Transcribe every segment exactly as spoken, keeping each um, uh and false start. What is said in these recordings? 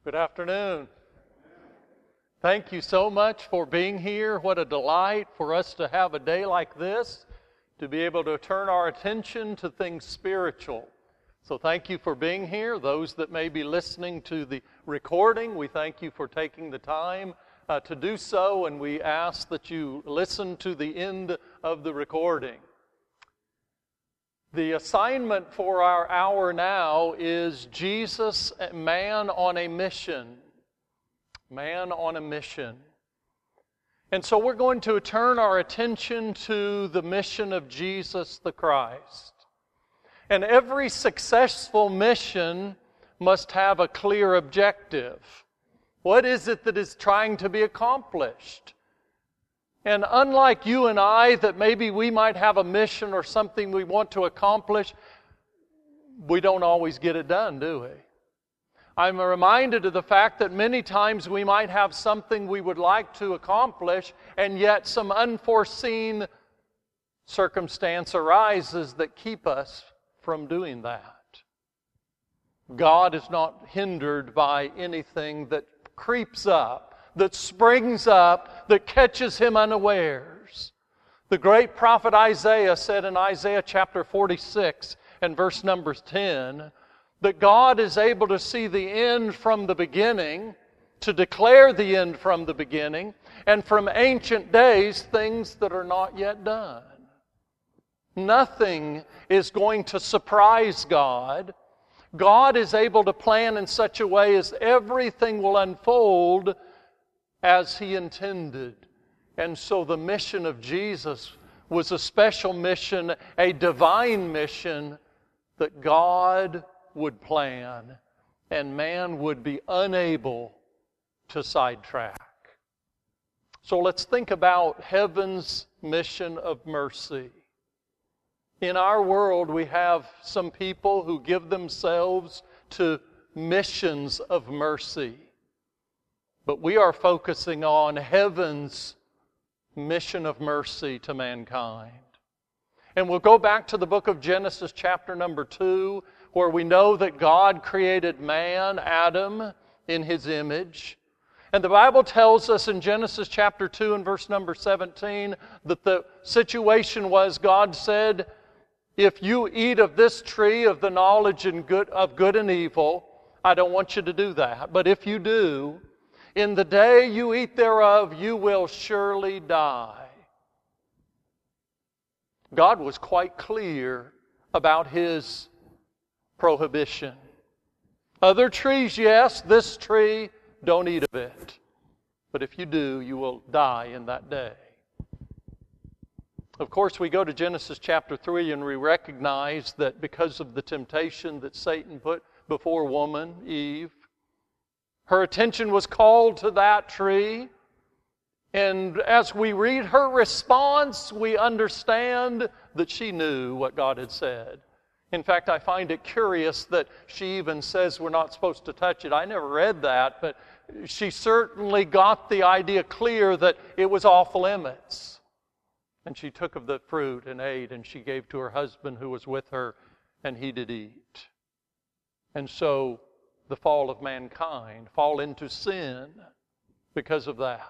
Good afternoon. Thank you so much for being here. What a delight for us to have a day like this, to be able to turn our attention to things spiritual. So thank you for being here. Those that may be listening to the recording, we thank you for taking the time uh, to do so, and we ask that you listen to the end of the recording. The assignment for our hour now is Jesus, Man on a Mission. Man on a Mission. And so we're going to turn our attention to the mission of Jesus the Christ. And every successful mission must have a clear objective. What is it that is trying to be accomplished? And unlike you and I, that maybe we might have a mission or something we want to accomplish, we don't always get it done, do we? I'm reminded of the fact that many times we might have something we would like to accomplish, and yet some unforeseen circumstance arises that keep us from doing that. God is not hindered by anything that creeps up, that springs up, that catches him unawares. The great prophet Isaiah said in Isaiah chapter forty-six and verse number ten, that God is able to see the end from the beginning, to declare the end from the beginning, and from ancient days things that are not yet done. Nothing is going to surprise God. God is able to plan in such a way as everything will unfold as He intended. And so the mission of Jesus was a special mission, a divine mission that God would plan and man would be unable to sidetrack. So let's think about heaven's mission of mercy. In our world, we have some people who give themselves to missions of mercy. But we are focusing on heaven's mission of mercy to mankind. And we'll go back to the book of Genesis chapter number two, where we know that God created man, Adam, in His image. And the Bible tells us in Genesis chapter two and verse number seventeen that the situation was, God said, if you eat of this tree of the knowledge and good, of good and evil, I don't want you to do that. But if you do, in the day you eat thereof, you will surely die. God was quite clear about His prohibition. Other trees, yes, this tree, don't eat of it. But if you do, you will die in that day. Of course, we go to Genesis chapter three and we recognize that because of the temptation that Satan put before woman, Eve, her attention was called to that tree. And as we read her response, we understand that she knew what God had said. In fact, I find it curious that she even says we're not supposed to touch it. I never read that, but she certainly got the idea clear that it was off limits. And she took of the fruit and ate, and she gave to her husband who was with her, and he did eat. And so the fall of mankind, fall into sin because of that.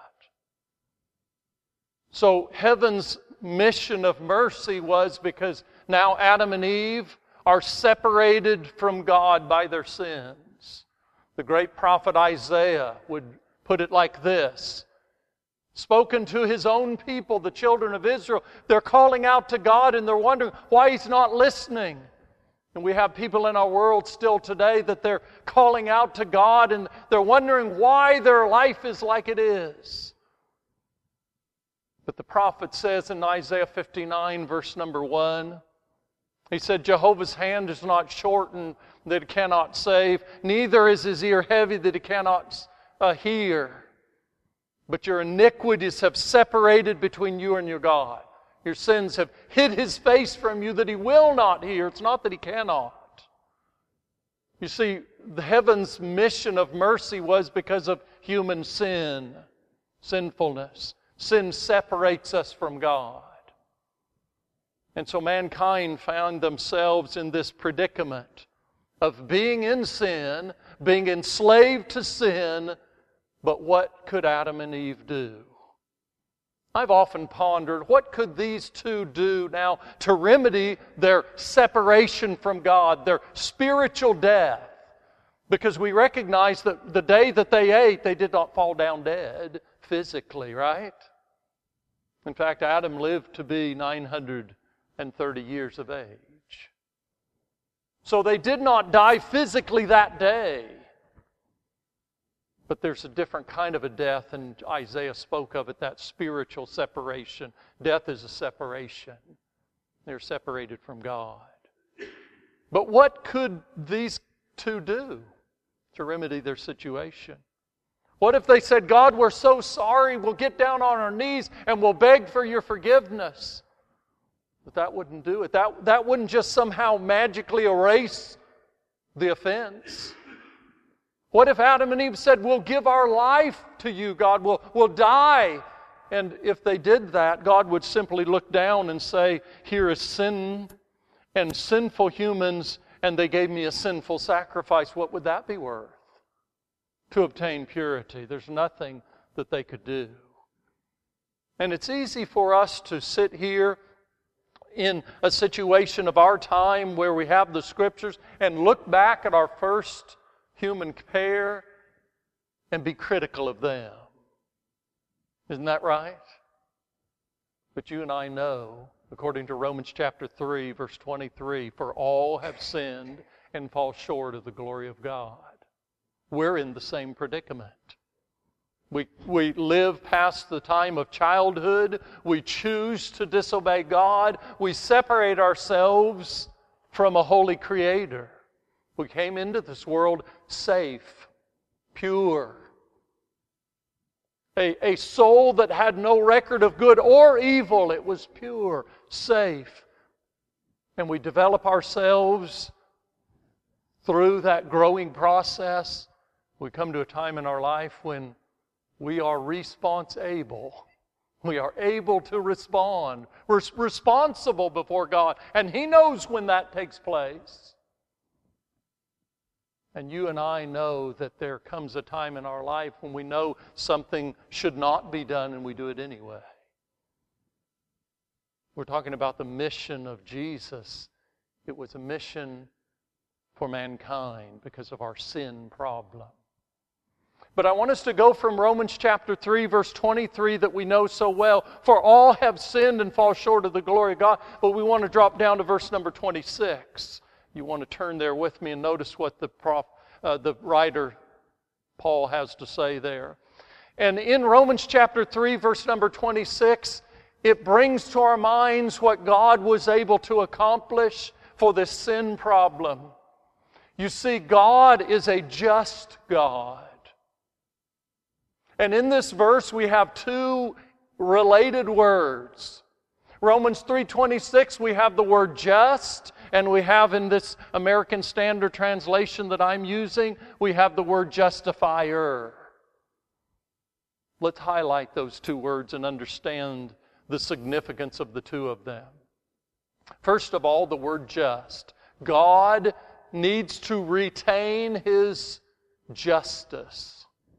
So heaven's mission of mercy was because now Adam and Eve are separated from God by their sins. The great prophet Isaiah would put it like this. Spoken to his own people, the children of Israel, they're calling out to God and they're wondering why He's not listening. And we have people in our world still today that they're calling out to God and they're wondering why their life is like it is. But the prophet says in Isaiah fifty-nine, verse number one, he said, Jehovah's hand is not shortened that it cannot save, neither is His ear heavy that it cannot uh, hear. But your iniquities have separated between you and your God. Your sins have hid His face from you that He will not hear. It's not that He cannot. You see, the heaven's mission of mercy was because of human sin, sinfulness. Sin separates us from God. And so mankind found themselves in this predicament of being in sin, being enslaved to sin. But what could Adam and Eve do? I've often pondered, what could these two do now to remedy their separation from God, their spiritual death? Because we recognize that the day that they ate, they did not fall down dead physically, right? In fact, Adam lived to be nine hundred thirty years of age. So they did not die physically that day. But there's a different kind of a death, and Isaiah spoke of it, that spiritual separation. Death is a separation. They're separated from God. But what could these two do to remedy their situation? What if they said, God, we're so sorry, we'll get down on our knees and we'll beg for your forgiveness? But that wouldn't do it. That, that wouldn't just somehow magically erase the offense. What if Adam and Eve said, we'll give our life to you, God, we'll, we'll die? And if they did that, God would simply look down and say, here is sin and sinful humans, and they gave me a sinful sacrifice. What would that be worth to obtain purity? There's nothing that they could do. And it's easy for us to sit here in a situation of our time where we have the Scriptures and look back at our first human pair and be critical of them. Isn't that right? But you and I know, according to Romans chapter three, verse twenty-three, for all have sinned and fall short of the glory of God. We're in the same predicament. We, we live past the time of childhood. We choose to disobey God. We separate ourselves from a holy Creator. We came into this world safe, pure. A, a soul that had no record of good or evil. It was pure, safe. And we develop ourselves through that growing process. We come to a time in our life when we are response-able. We are able to respond. We're responsible before God. And He knows when that takes place. And you and I know that there comes a time in our life when we know something should not be done and we do it anyway. We're talking about the mission of Jesus. It was a mission for mankind because of our sin problem. But I want us to go from Romans chapter three, verse twenty-three that we know so well. For all have sinned and fall short of the glory of God. But we want to drop down to verse number twenty-six. You want to turn there with me and notice what the prof, uh, the writer Paul has to say there. And in Romans chapter three, verse number twenty-six, it brings to our minds what God was able to accomplish for this sin problem. You see, God is a just God. And in this verse we have two related words. Romans three twenty-six, we have the word just, and we have in this American Standard Translation that I'm using, we have the word justifier. Let's highlight those two words and understand the significance of the two of them. First of all, the word just. God needs to retain His justice.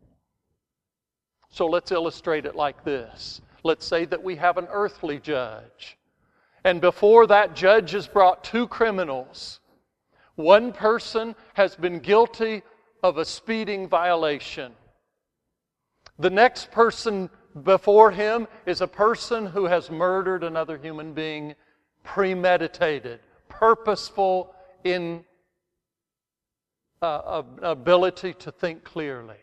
So let's illustrate it like this. Let's say that we have an earthly judge. And before that judge has brought two criminals. One person has been guilty of a speeding violation. The next person before him is a person who has murdered another human being, premeditated, purposeful in uh, ability to think clearly.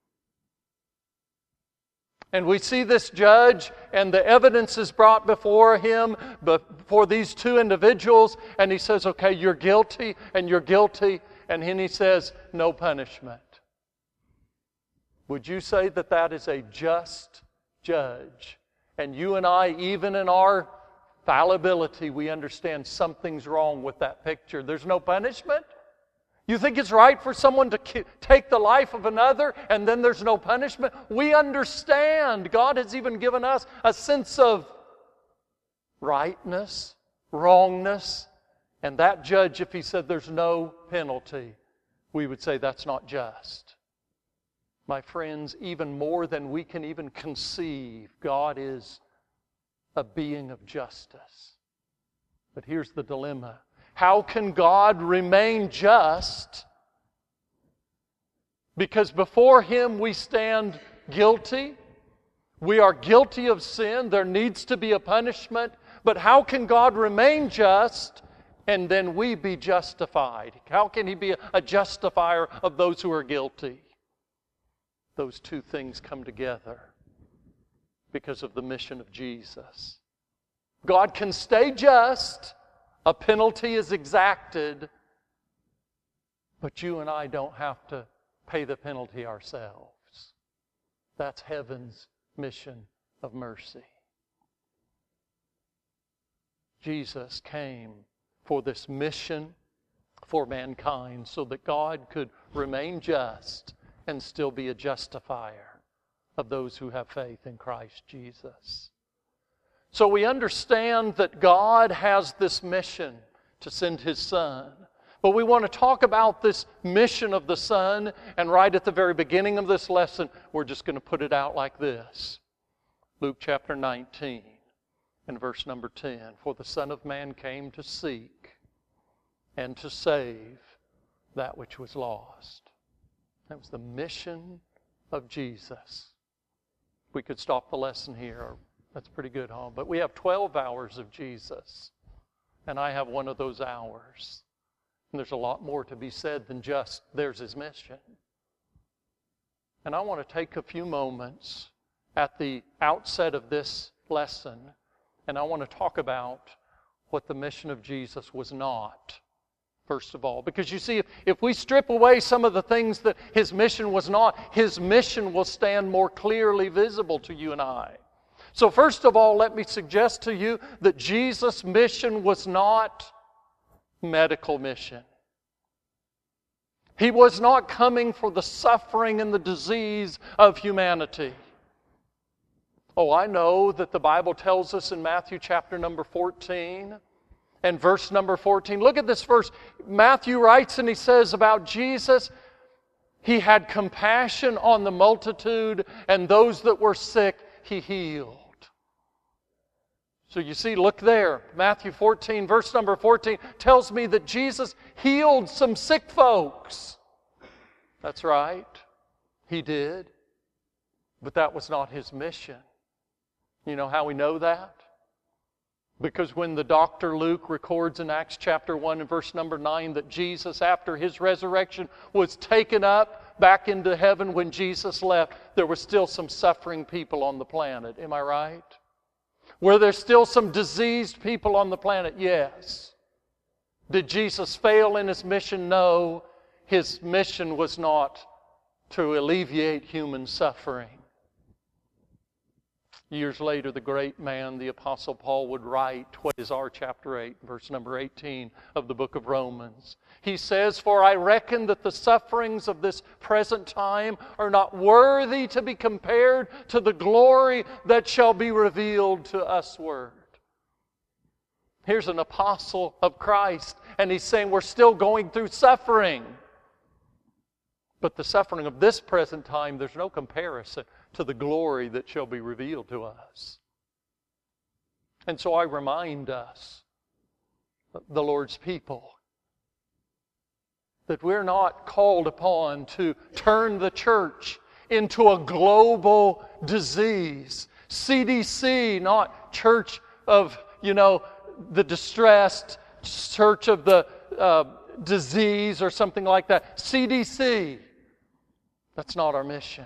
And we see this judge, and the evidence is brought before him, before these two individuals, and he says, okay, you're guilty, and you're guilty, and then he says, no punishment. Would you say that that is a just judge? And you and I, even in our fallibility, we understand something's wrong with that picture. There's no punishment? You think it's right for someone to ki- take the life of another and then there's no punishment? We understand. God has even given us a sense of rightness, wrongness. And that judge, if he said there's no penalty, we would say that's not just. My friends, even more than we can even conceive, God is a being of justice. But here's the dilemma. How can God remain just? Because before Him we stand guilty. We are guilty of sin. There needs to be a punishment. But how can God remain just and then we be justified? How can He be a justifier of those who are guilty? Those two things come together because of the mission of Jesus. God can stay just. A penalty is exacted. But you and I don't have to pay the penalty ourselves. That's heaven's mission of mercy. Jesus came for this mission for mankind so that God could remain just and still be a justifier of those who have faith in Christ Jesus. So we understand that God has this mission to send His Son. But we want to talk about this mission of the Son, and right at the very beginning of this lesson, we're just going to put it out like this. Luke chapter nineteen and verse number ten. For the Son of Man came to seek and to save that which was lost. That was the mission of Jesus. We could stop the lesson here. That's pretty good, huh? But we have twelve hours of Jesus, and I have one of those hours. And there's a lot more to be said than just, there's His mission. And I want to take a few moments at the outset of this lesson, and I want to talk about what the mission of Jesus was not, first of all. Because you see, if, if we strip away some of the things that His mission was not, His mission will stand more clearly visible to you and I. So first of all, let me suggest to you that Jesus' mission was not medical mission. He was not coming for the suffering and the disease of humanity. Oh, I know that the Bible tells us in Matthew chapter number fourteen and verse number fourteen. Look at this verse. Matthew writes and he says about Jesus, He had compassion on the multitude, and those that were sick He healed. So you see, look there. Matthew fourteen, verse number fourteen, tells me that Jesus healed some sick folks. That's right. He did. But that was not His mission. You know how we know that? Because when the Doctor Luke records in Acts chapter one and verse number nine that Jesus, after His resurrection, was taken up back into heaven when Jesus left, there were still some suffering people on the planet. Am I right? Were there still some diseased people on the planet? Yes. Did Jesus fail in His mission? No. His mission was not to alleviate human suffering. Years later, the great man, the Apostle Paul, would write what is our chapter eight, verse number eighteen of the book of Romans. He says, For I reckon that the sufferings of this present time are not worthy to be compared to the glory that shall be revealed to usward. Here's an apostle of Christ, and he's saying we're still going through suffering. But the suffering of this present time, there's no comparison to the glory that shall be revealed to us. And so I remind us, the Lord's people, that we're not called upon to turn the church into a global disease. C D C, not church of, you know, the distressed, church of the uh, disease or something like that. C D C. That's not our mission.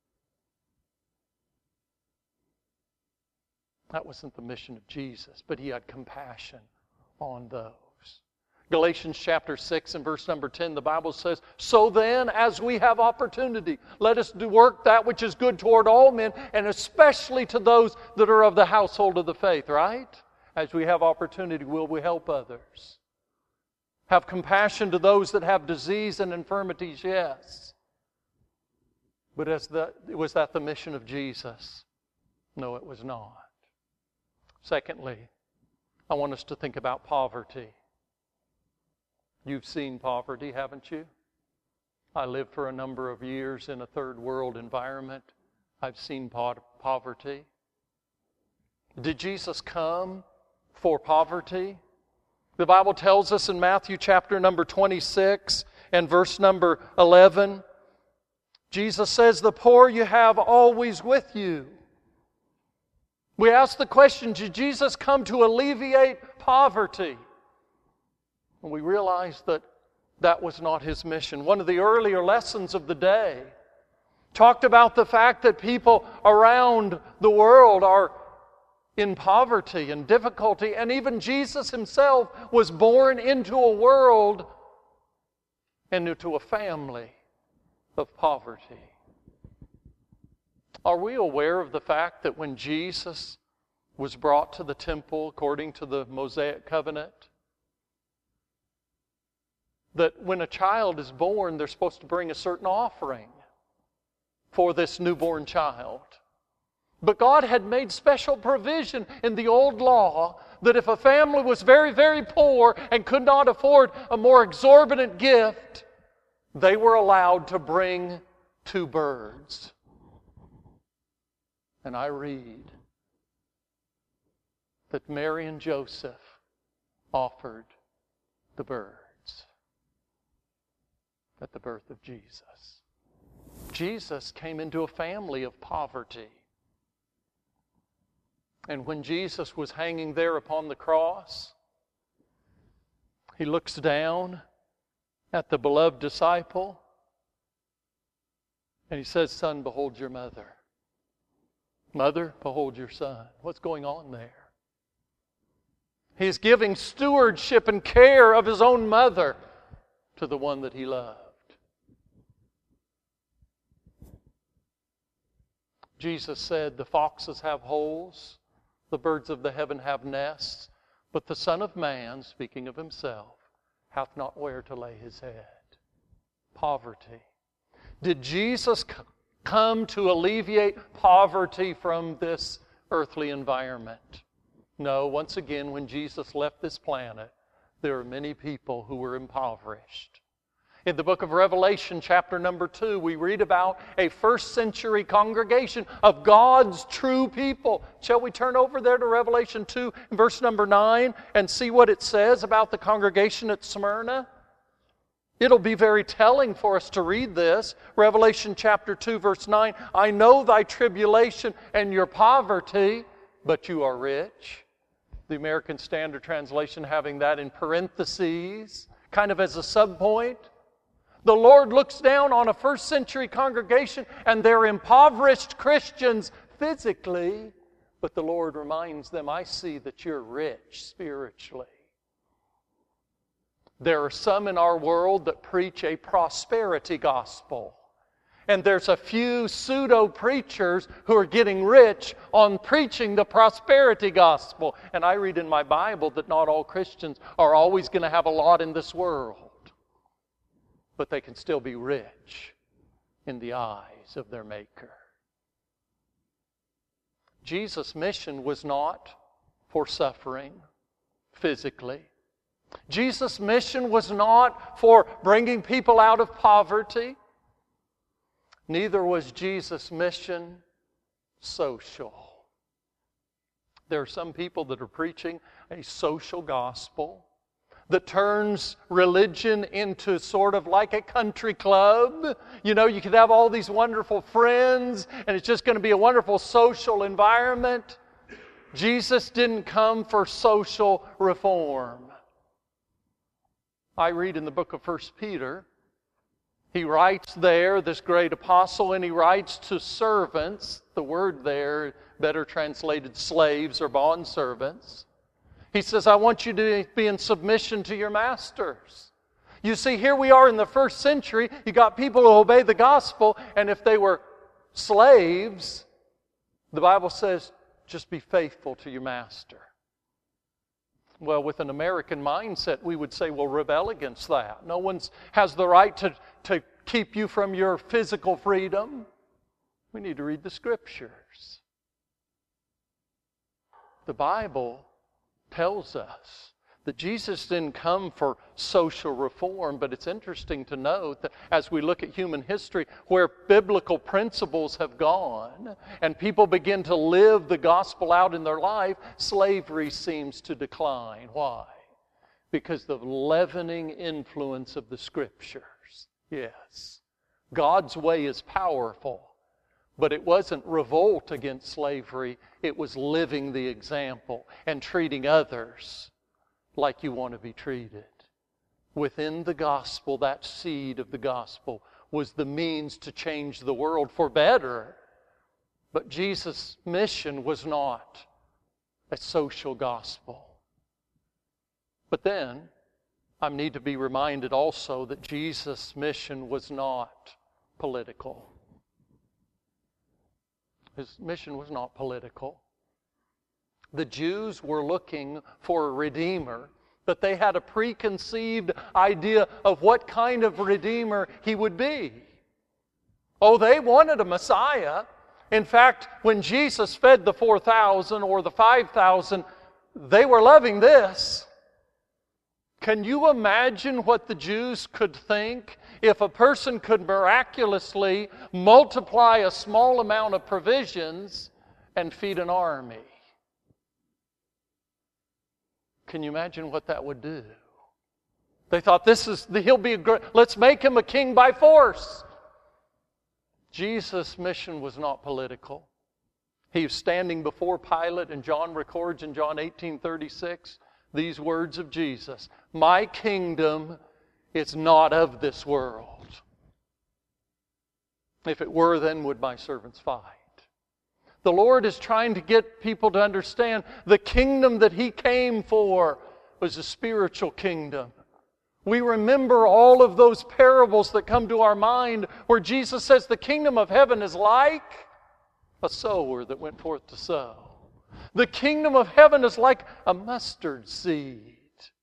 That wasn't the mission of Jesus, but He had compassion on those. Galatians chapter six and verse number ten, the Bible says, So then, as we have opportunity, let us do work that which is good toward all men, and especially to those that are of the household of the faith, right? As we have opportunity, will we help others? Have compassion to those that have disease and infirmities, yes. But as the, was that the mission of Jesus? No, it was not. Secondly, I want us to think about poverty. You've seen poverty, haven't you? I lived for a number of years in a third world environment. I've seen po- poverty. Did Jesus come for poverty? The Bible tells us in Matthew chapter number twenty-six and verse number eleven, Jesus says, "The poor you have always with you." We ask the question, did Jesus come to alleviate poverty? And we realize that that was not His mission. One of the earlier lessons of the day talked about the fact that people around the world are in poverty and difficulty, and even Jesus Himself was born into a world and into a family of poverty. Are we aware of the fact that when Jesus was brought to the temple according to the Mosaic covenant, that when a child is born, they're supposed to bring a certain offering for this newborn child? But God had made special provision in the old law that if a family was very, very poor and could not afford a more exorbitant gift, they were allowed to bring two birds. And I read that Mary and Joseph offered the birds at the birth of Jesus. Jesus came into a family of poverty. And when Jesus was hanging there upon the cross, He looks down at the beloved disciple and He says, "Son, behold your mother. Mother, behold your son." What's going on there? He's giving stewardship and care of His own mother to the one that He loved. Jesus said, "The foxes have holes, the birds of the heaven have nests, but the Son of Man," speaking of Himself, "hath not where to lay His head." Poverty. Did Jesus come to alleviate poverty from this earthly environment? No. Once again, when Jesus left this planet, there were many people who were impoverished. In the book of Revelation, chapter number two, we read about a first century congregation of God's true people. Shall we turn over there to Revelation two, verse number nine, and see what it says about the congregation at Smyrna? It'll be very telling for us to read this. Revelation chapter two, verse nine, "I know thy tribulation and your poverty, but you are rich." The American Standard Translation having that in parentheses, kind of as a subpoint. The Lord looks down on a first century congregation and they're impoverished Christians physically, but the Lord reminds them, "I see that you're rich spiritually." There are some in our world that preach a prosperity gospel. And there's a few pseudo-preachers who are getting rich on preaching the prosperity gospel. And I read in my Bible that not all Christians are always going to have a lot in this world. But they can still be rich in the eyes of their Maker. Jesus' mission was not for suffering physically. Jesus' mission was not for bringing people out of poverty. Neither was Jesus' mission social. There are some people that are preaching a social gospel that turns religion into sort of like a country club. You know, you could have all these wonderful friends, and it's just going to be a wonderful social environment. Jesus didn't come for social reform. I read in the book of First Peter, he writes there, this great apostle, and he writes to servants, the word there, better translated slaves or bondservants. He says, "I want you to be in submission to your masters." You see, here we are in the first century. You got people who obey the gospel, and if they were slaves, the Bible says, just be faithful to your master. Well, with an American mindset, we would say, well, rebel against that. No one has the right to, to keep you from your physical freedom. We need to read the Scriptures. The Bible tells us that Jesus didn't come for social reform, but it's interesting to note that as we look at human history, where biblical principles have gone and people begin to live the gospel out in their life, slavery seems to decline. Why? Because the leavening influence of the Scriptures. Yes, God's way is powerful, but it wasn't revolt against slavery. It was living the example and treating others like you want to be treated. Within the gospel, that seed of the gospel was the means to change the world for better. But Jesus' mission was not a social gospel. But then, I need to be reminded also that Jesus' mission was not political. His mission was not political. The Jews were looking for a Redeemer, but they had a preconceived idea of what kind of Redeemer He would be. Oh, they wanted a Messiah. In fact, when Jesus fed the four thousand or the five thousand, they were loving this. Can you imagine what the Jews could think if a person could miraculously multiply a small amount of provisions and feed an army? Can you imagine what that would do? They thought, this is, he'll be a great, let's make him a king by force. Jesus' mission was not political. He was standing before Pilate, and John records in John eighteen thirty-six these words of Jesus: my kingdom is not of this world. If it were, then would my servants fight. The Lord is trying to get people to understand the kingdom that He came for was a spiritual kingdom. We remember all of those parables that come to our mind where Jesus says the kingdom of heaven is like a sower that went forth to sow. The kingdom of heaven is like a mustard seed.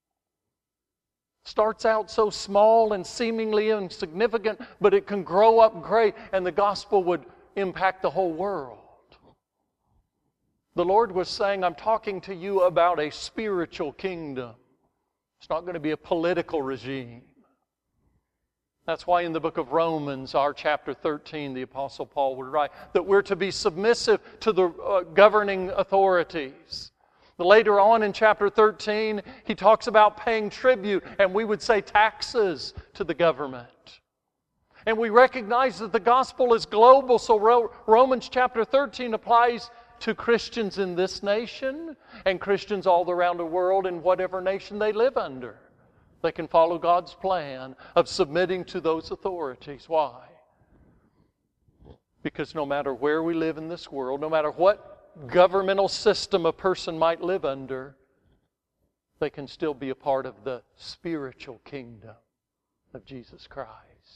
Starts out so small and seemingly insignificant, but it can grow up great, and the gospel would impact the whole world. The Lord was saying, I'm talking to you about a spiritual kingdom. It's not going to be a political regime. That's why in the book of Romans, our chapter thirteen, the Apostle Paul would write that we're to be submissive to the uh, governing authorities. Later on in chapter thirteen, he talks about paying tribute, and we would say taxes to the government. And we recognize that the gospel is global, so Ro- Romans chapter thirteen applies to Christians in this nation and Christians all around the world in whatever nation they live under. They can follow God's plan of submitting to those authorities. Why? Because no matter where we live in this world, no matter what governmental system a person might live under, they can still be a part of the spiritual kingdom of Jesus Christ.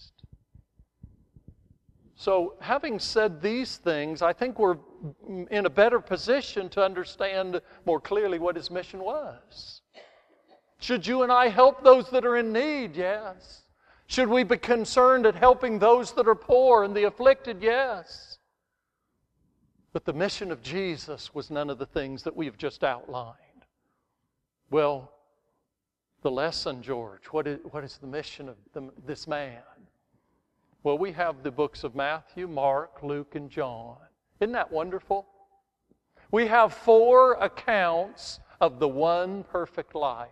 So, having said these things, I think we're in a better position to understand more clearly what His mission was. Should you and I help those that are in need? Yes. Should we be concerned at helping those that are poor and the afflicted? Yes. But the mission of Jesus was none of the things that we've just outlined. Well, the lesson, George, what is, what is the mission of the, this man? Well, we have the books of Matthew, Mark, Luke, and John. Isn't that wonderful? We have four accounts of the one perfect life.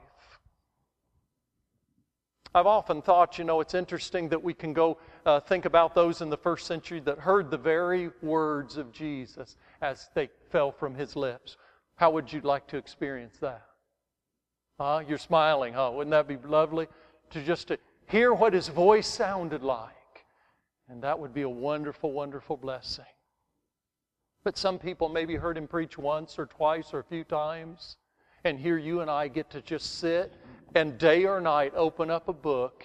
I've often thought, you know, it's interesting that we can go uh, think about those in the first century that heard the very words of Jesus as they fell from His lips. How would you like to experience that? Uh, you're smiling, huh? Wouldn't that be lovely? To just to hear what His voice sounded like. And that would be a wonderful, wonderful blessing. But some people maybe heard Him preach once or twice or a few times. And here you and I get to just sit and day or night open up a book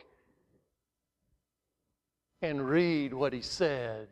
and read what He said.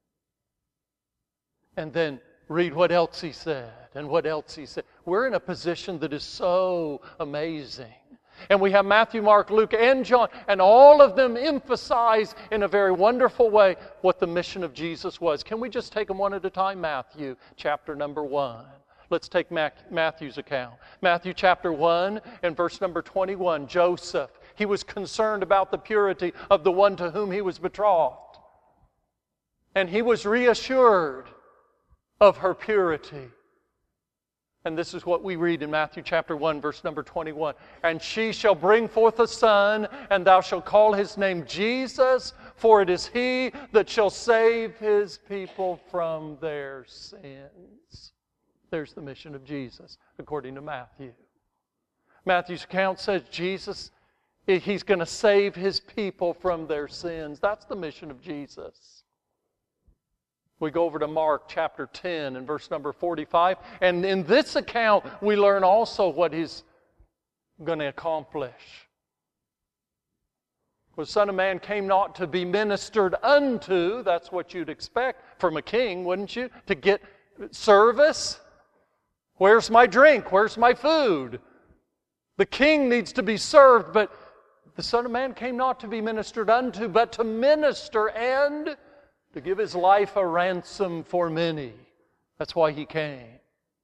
And then read what else He said and what else He said. We're in a position that is so amazing. And we have Matthew, Mark, Luke, and John, and all of them emphasize in a very wonderful way what the mission of Jesus was. Can we just take them one at a time? Matthew, chapter number one. Let's take Matthew's account. Matthew chapter one and verse number twenty-one. Joseph, he was concerned about the purity of the one to whom he was betrothed. And he was reassured of her purity. And this is what we read in Matthew chapter one, verse number twenty-one. And she shall bring forth a son, and thou shalt call his name Jesus, for it is he that shall save his people from their sins. There's the mission of Jesus, according to Matthew. Matthew's account says Jesus, he's going to save his people from their sins. That's the mission of Jesus. We go over to Mark chapter ten and verse number forty-five. And in this account, we learn also what he's going to accomplish. For the Son of Man came not to be ministered unto. That's what you'd expect from a king, wouldn't you? To get service. Where's my drink? Where's my food? The king needs to be served, but the Son of Man came not to be ministered unto, but to minister and to give his life a ransom for many. That's why he came.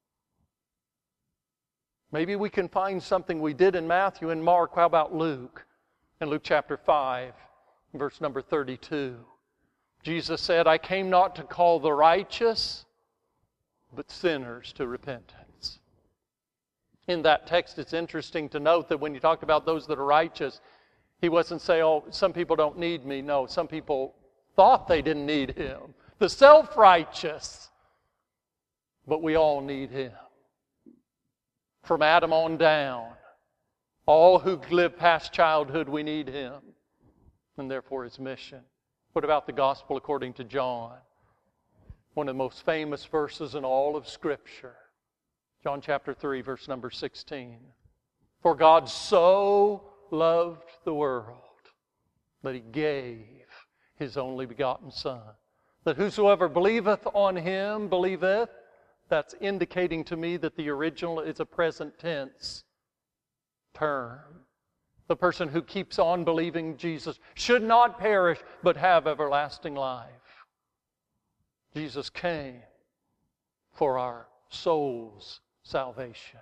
Maybe we can find something we did in Matthew and Mark. How about Luke? In Luke chapter five, verse number thirty-two. Jesus said, I came not to call the righteous, but sinners to repentance. In that text, it's interesting to note that when you talked about those that are righteous, he wasn't saying, oh, some people don't need me. No, some people thought they didn't need him. The self-righteous. But we all need him. From Adam on down, all who live past childhood, we need him. And therefore his mission. What about the gospel according to John? One of the most famous verses in all of Scripture. John chapter three, verse number sixteen. For God so loved the world that he gave his only begotten Son, that whosoever believeth on him believeth. That's indicating to me that the original is a present tense term. The person who keeps on believing Jesus should not perish, but have everlasting life. Jesus came for our soul's salvation.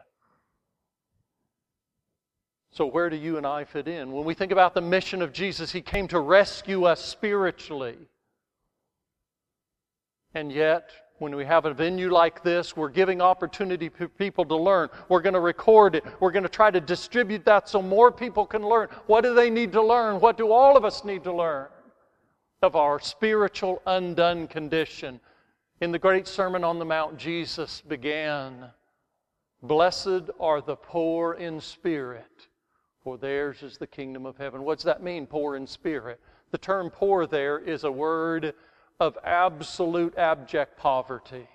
So where do you and I fit in? When we think about the mission of Jesus, he came to rescue us spiritually. And yet, when we have a venue like this, we're giving opportunity for people to learn. We're going to record it. We're going to try to distribute that so more people can learn. What do they need to learn? What do all of us need to learn? Of our spiritual undone condition. In the great Sermon on the Mount, Jesus began, Blessed are the poor in spirit, for theirs is the kingdom of heaven. What does that mean, poor in spirit? The term poor there is a word of absolute abject poverty.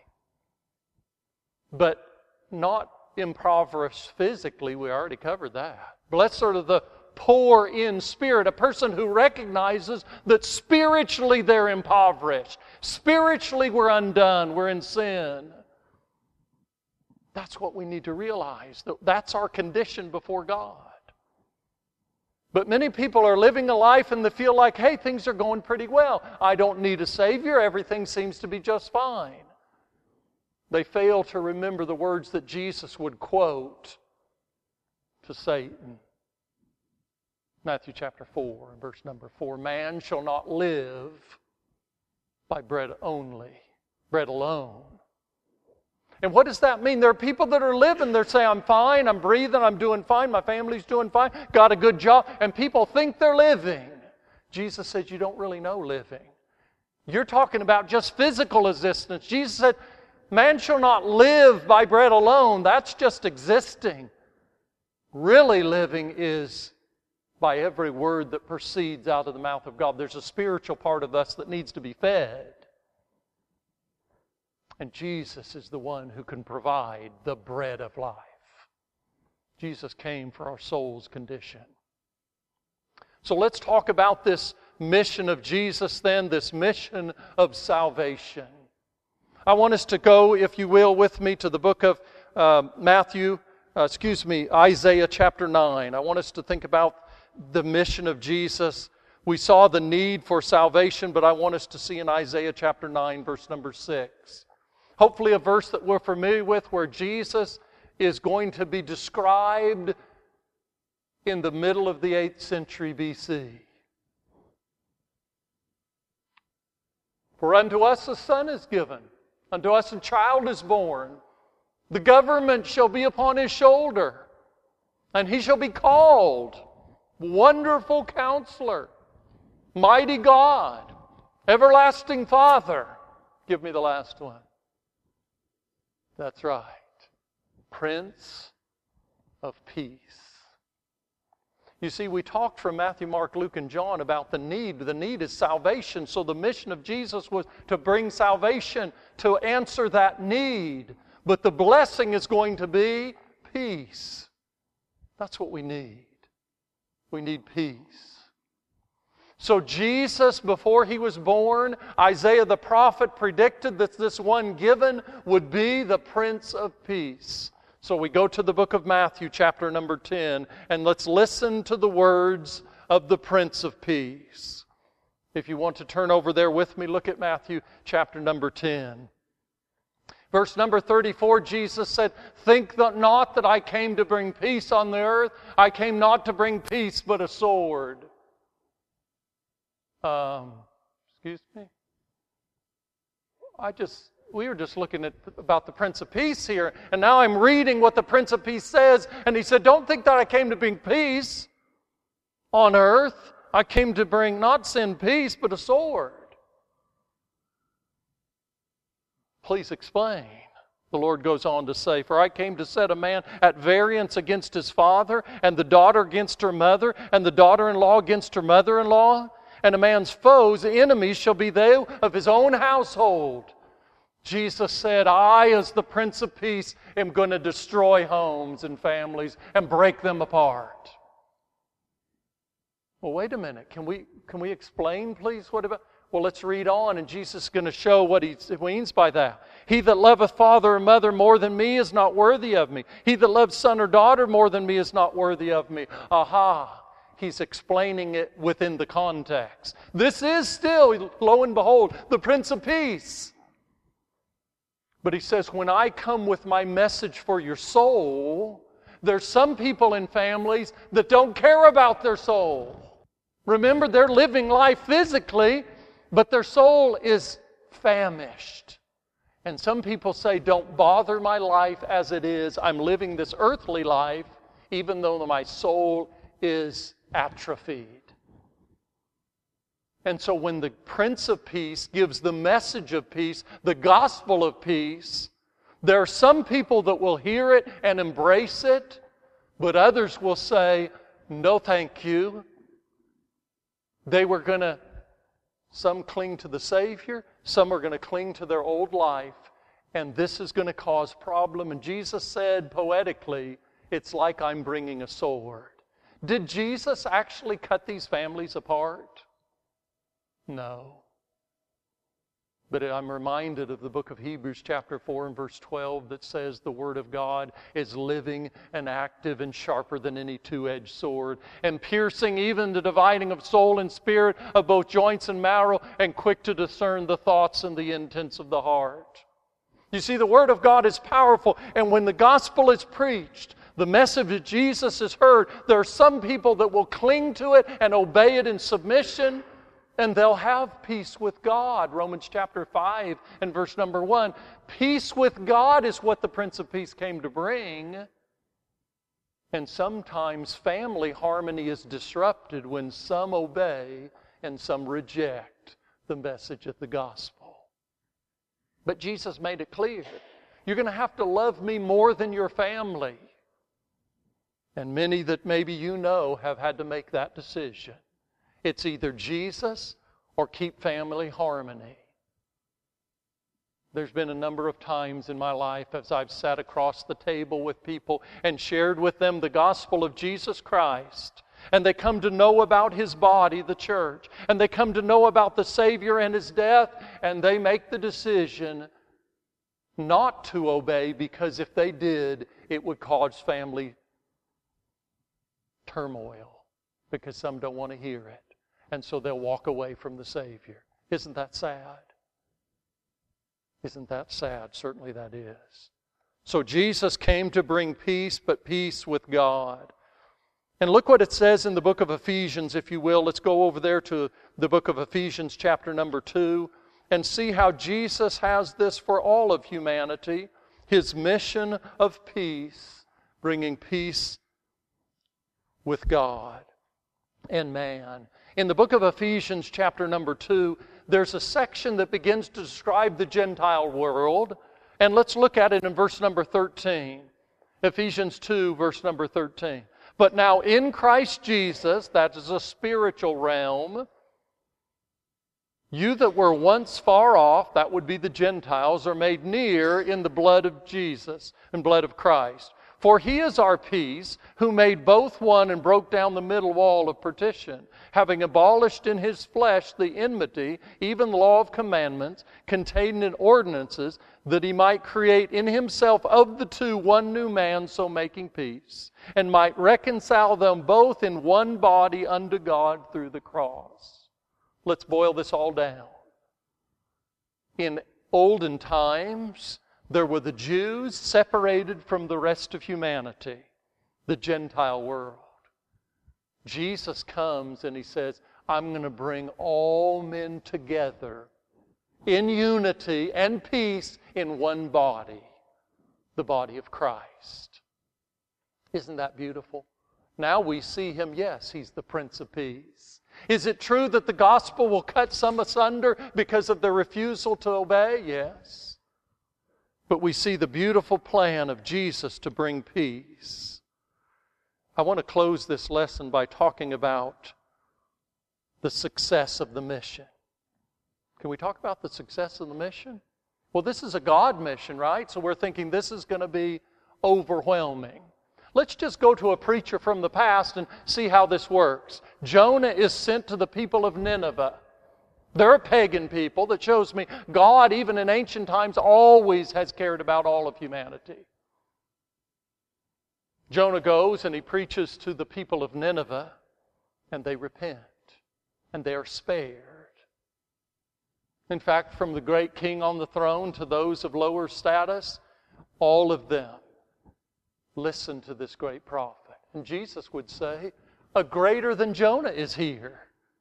But not impoverished physically, we already covered that. Blessed are the poor in spirit, a person who recognizes that spiritually they're impoverished. Spiritually we're undone, we're in sin. That's what we need to realize. That's our condition before God. But many people are living a life and they feel like, hey, things are going pretty well. I don't need a Savior. Everything seems to be just fine. They fail to remember the words that Jesus would quote to Satan. Matthew chapter four, verse number four. Man shall not live by bread only, bread alone. And what does that mean? There are people that are living, they're saying, I'm fine, I'm breathing, I'm doing fine, my family's doing fine, got a good job, and people think they're living. Jesus said, you don't really know living. You're talking about just physical existence. Jesus said, man shall not live by bread alone. That's just existing. Really living is by every word that proceeds out of the mouth of God. There's a spiritual part of us that needs to be fed. And Jesus is the one who can provide the bread of life. Jesus came for our soul's condition. So let's talk about this mission of Jesus then, this mission of salvation. I want us to go, if you will, with me to the book of uh, Matthew, uh, excuse me, Isaiah chapter nine. I want us to think about the mission of Jesus. We saw the need for salvation, but I want us to see in Isaiah chapter nine, verse number six. hopefully a verse that we're familiar with, where Jesus is going to be described in the middle of the eighth century B C. For unto us a son is given, unto us a child is born. The government shall be upon his shoulder, and he shall be called Wonderful Counselor, Mighty God, Everlasting Father. Give me the last one. That's right. Prince of Peace. You see, we talked from Matthew, Mark, Luke, and John about the need. The need is salvation. So the mission of Jesus was to bring salvation, to answer that need. But the blessing is going to be peace. That's what we need. We need peace. So Jesus, before He was born, Isaiah the prophet predicted that this one given would be the Prince of Peace. So we go to the book of Matthew, chapter number ten, and let's listen to the words of the Prince of Peace. If you want to turn over there with me, look at Matthew chapter number ten. Verse number thirty-four, Jesus said, "Think not that I came to bring peace on the earth. I came not to bring peace, but a sword." Um, excuse me? I just... We were just looking at about the Prince of Peace here, and now I'm reading what the Prince of Peace says, and he said, "Don't think that I came to bring peace on earth. I came to bring not sin peace, but a sword." Please explain. The Lord goes on to say, "For I came to set a man at variance against his father, and the daughter against her mother, and the daughter-in-law against her mother-in-law. And a man's foes, enemies, shall be they of his own household." Jesus said, "I, as the Prince of Peace, am going to destroy homes and families and break them apart." Well, wait a minute. Can we can we explain, please? What about? Well, let's read on, and Jesus is going to show what He means by that. "He that loveth father or mother more than me is not worthy of me. He that loves son or daughter more than me is not worthy of me." Aha! He's explaining it within the context. This is still, lo and behold, the Prince of Peace. But He says, when I come with my message for your soul, there's some people in families that don't care about their soul. Remember, they're living life physically, but their soul is famished. And some people say, "Don't bother my life as it is. I'm living this earthly life, even though my soul is atrophied." And so when the Prince of Peace gives the message of peace, the gospel of peace, there are some people that will hear it and embrace it, but others will say, "No, thank you." They were going to, some cling to the Savior, some are going to cling to their old life, and this is going to cause problem. And Jesus said poetically, "It's like I'm bringing a sword." Did Jesus actually cut these families apart? No. But I'm reminded of the book of Hebrews chapter four and verse twelve that says the Word of God is living and active and sharper than any two-edged sword, and piercing even the dividing of soul and spirit, of both joints and marrow, and quick to discern the thoughts and the intents of the heart. You see, the Word of God is powerful, and when the gospel is preached, the message of Jesus is heard, there are some people that will cling to it and obey it in submission, and they'll have peace with God. Romans chapter five and verse number one. Peace with God is what the Prince of Peace came to bring. And sometimes family harmony is disrupted when some obey and some reject the message of the gospel. But Jesus made it clear, you're going to have to love me more than your family. And many that maybe you know have had to make that decision. It's either Jesus or keep family harmony. There's been a number of times in my life as I've sat across the table with people and shared with them the gospel of Jesus Christ, and they come to know about His body, the church, and they come to know about the Savior and His death, and they make the decision not to obey, because if they did, it would cause family turmoil, because some don't want to hear it. And so they'll walk away from the Savior. Isn't that sad? Isn't that sad? Certainly that is. So Jesus came to bring peace, but peace with God. And look what it says in the book of Ephesians, if you will. Let's go over there to the book of Ephesians, chapter number two, and see how Jesus has this for all of humanity. His mission of peace, bringing peace with God and man. In the book of Ephesians, chapter number two, there's a section that begins to describe the Gentile world. And let's look at it in verse number thirteen. Ephesians two, verse number thirteen. But now in Christ Jesus, that is a spiritual realm, you that were once far off, that would be the Gentiles, are made near in the blood of Jesus and blood of Christ. For He is our peace, who made both one and broke down the middle wall of partition, having abolished in His flesh the enmity, even the law of commandments, contained in ordinances, that He might create in Himself of the two one new man, so making peace, and might reconcile them both in one body unto God through the cross. Let's boil this all down. In olden times, there were the Jews separated from the rest of humanity, the Gentile world. Jesus comes and He says, I'm going to bring all men together in unity and peace in one body, the body of Christ. Isn't that beautiful? Now we see Him, yes, He's the Prince of Peace. Is it true that the gospel will cut some asunder because of their refusal to obey? Yes. But we see the beautiful plan of Jesus to bring peace. I want to close this lesson by talking about the success of the mission. Can we talk about the success of the mission? Well, this is a God mission, right? So we're thinking this is going to be overwhelming. Let's just go to a preacher from the past and see how this works. Jonah is sent to the people of Nineveh. They're a pagan people that shows me God, even in ancient times, always has cared about all of humanity. Jonah goes and he preaches to the people of Nineveh, and they repent, and they are spared. In fact, from the great king on the throne to those of lower status, all of them listen to this great prophet. And Jesus would say, a greater than Jonah is here.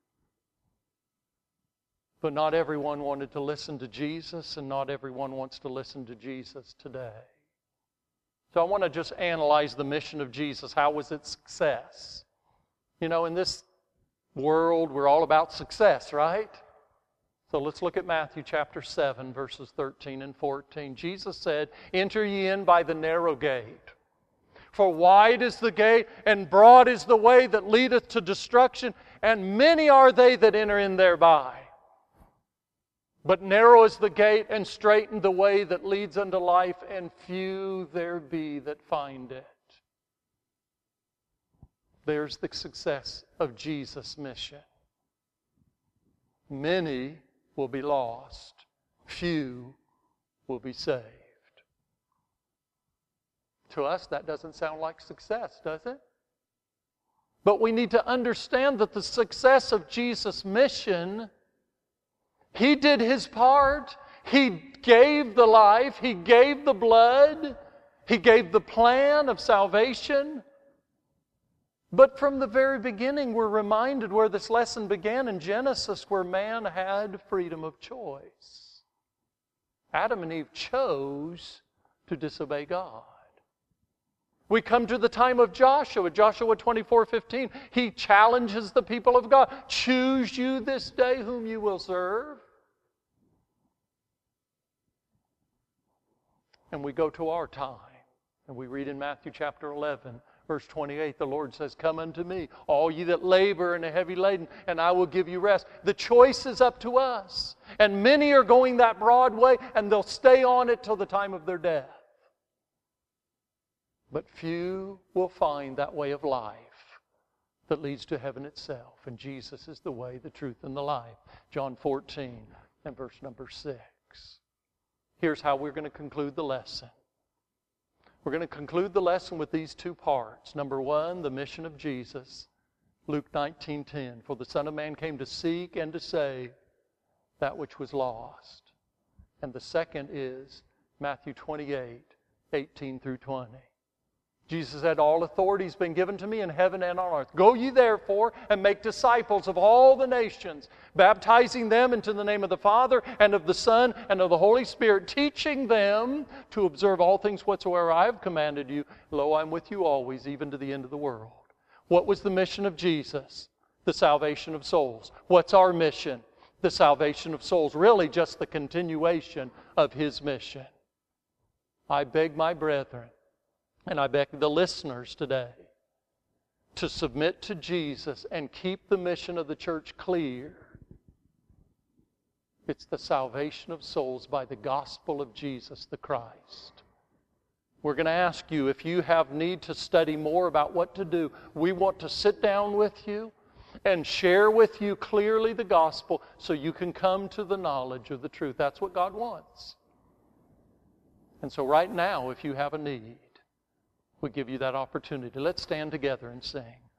But not everyone wanted to listen to Jesus, and not everyone wants to listen to Jesus today. So I want to just analyze the mission of Jesus. How was its success? You know, in this world, we're all about success, right? So let's look at Matthew chapter seven, verses thirteen and fourteen. Jesus said, enter ye in by the narrow gate. For wide is the gate, and broad is the way that leadeth to destruction, and many are they that enter in thereby. But narrow is the gate, and straitened the way that leads unto life, and few there be that find it. There's the success of Jesus' mission. Many will be lost. Few will be saved. To us, that doesn't sound like success, does it? But we need to understand that the success of Jesus' mission, He did His part. He gave the life. He gave the blood. He gave the plan of salvation. But from the very beginning, we're reminded where this lesson began in Genesis, where man had freedom of choice. Adam and Eve chose to disobey God. We come to the time of Joshua, Joshua twenty-four fifteen. He challenges the people of God. Choose you this day whom you will serve. And we go to our time, and we read in Matthew chapter eleven, verse twenty-eight, the Lord says, come unto me, all ye that labor and are heavy laden, and I will give you rest. The choice is up to us. And many are going that broad way, and they'll stay on it till the time of their death. But few will find that way of life that leads to heaven itself. And Jesus is the way, the truth, and the life. John fourteen and verse number six. Here's how we're going to conclude the lesson. We're going to conclude the lesson with these two parts. Number one, the mission of Jesus. Luke nineteen ten. For the Son of Man came to seek and to save that which was lost. And the second is Matthew twenty-eight, eighteen through twenty. Jesus said, all authority has been given to me in heaven and on earth. Go ye therefore and make disciples of all the nations, baptizing them into the name of the Father and of the Son and of the Holy Spirit, teaching them to observe all things whatsoever I have commanded you. Lo, I'm with you always, even to the end of the world. What was the mission of Jesus? The salvation of souls. What's our mission? The salvation of souls. Really just the continuation of His mission. I beg my brethren, and I beg the listeners today to submit to Jesus and keep the mission of the church clear. It's the salvation of souls by the gospel of Jesus the Christ. We're going to ask you if you have need to study more about what to do. We want to sit down with you and share with you clearly the gospel so you can come to the knowledge of the truth. That's what God wants. And so right now, if you have a need, we give you that opportunity. Let's stand together and sing.